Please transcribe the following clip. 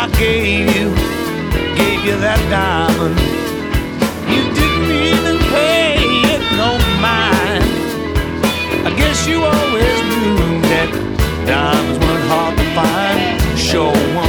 I gave you that diamond. You didn't even pay it no mind. I guess you always knew that diamonds weren't hard to find. Sure